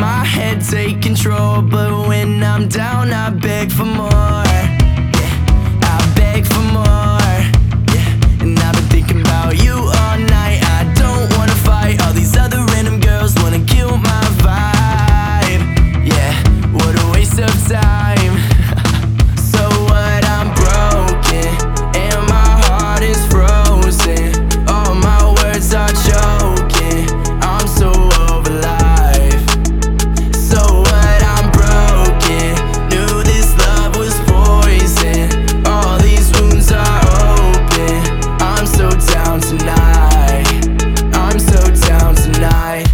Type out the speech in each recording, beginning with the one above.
my head take control, but when I'm down I beg for more. Yeah, I beg for more. Yeah, and I've been thinking about you all night. I don't wanna fight, all these other random girls wanna kill my vibe. Yeah, what a waste of time. So what, I'm broken and my heart is frozen. All my words are choking, I'm so over life. So what, I'm broken, knew this love was poison. All these wounds are open, I'm so down tonight. I'm so down tonight.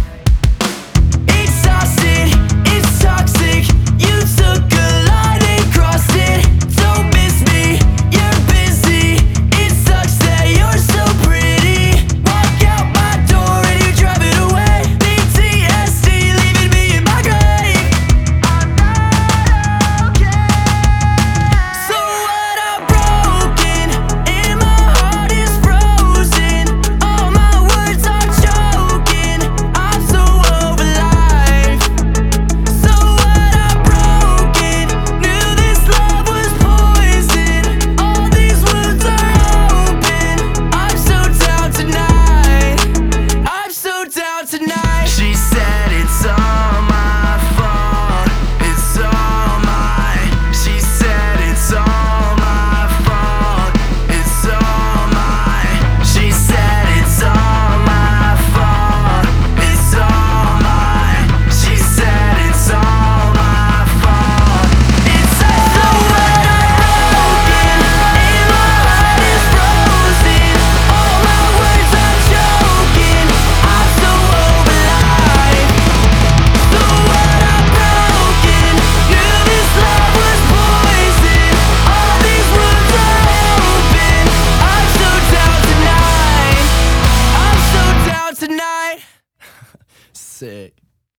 Exhausted, it's toxic. You took a line and crossed it. Don't miss me, you're busy. It sucks that you're so pretty. Walk out my door and you drive it away. PTSD leaving me in my grave. I'm not okay. So what, I'm broken and my heart is frozen. All my words are choking, I'm so over life. So what, I'm broken, knew this love was poison. All these wounds are open, I'm so down tonight. I'm so down tonight. She said it's all my fault, it's all mine. She said it's all my fault, it's all mine. She said it's all my fault, it's all mine. She said it's all my fault, it's all mine. So what, I'm broken and my heart is frozen. All my words are choking, I'm so over life. So what, I'm broken, knew this love was poison. All these wounds are open, I'm so down tonight. I'm so down tonight. Sick.